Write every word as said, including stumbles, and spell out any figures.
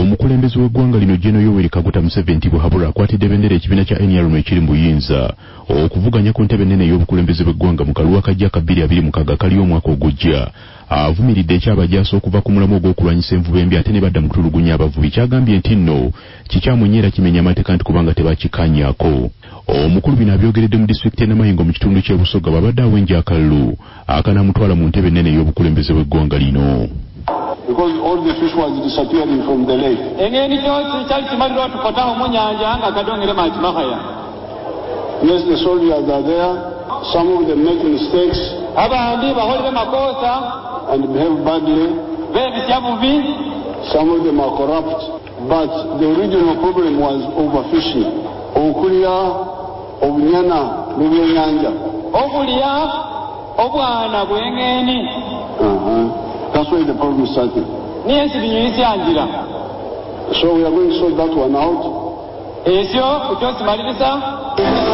omukulembeze w'eggwanga lino General Yoweri Kaguta Museveni bwe habura akwatidde bendera ekibiina kya N R M ekiri mu buyinza okuvuganya ku ntebe ennene y'obukulembeze bw'eggwanga mu kalulu akajja ka bbiri abiri mukaaga kali omwaka ogujja. Avumiridde ekyabajaasa okuva ku mulamu ogw'okulwanyisa envubu embi ate ne badda mu kutulugunya abavubi kyagambye nti nno kikyamunye era kimenya amateeka nti kubanga tebakikanyaako. Omukulu bino abyogeredde mu disitulikiti y'Namayingo mu kitundu ky'e Busoga babadde awenja akalulu akanaamutwala mu ntebe ennene y'obukulembeze bw'eggwanga lino. Because all the fish was disappearing from the lake. Yes, the soldiers are there. Some of them make mistakes and behave badly. Some of them are corrupt. But the original problem was overfishing. Okulia, obunyana, n'ebyennyanja. Okulia, obwana bwengeni. Uh-huh. That's why the problem started. So we are going to sort that one out.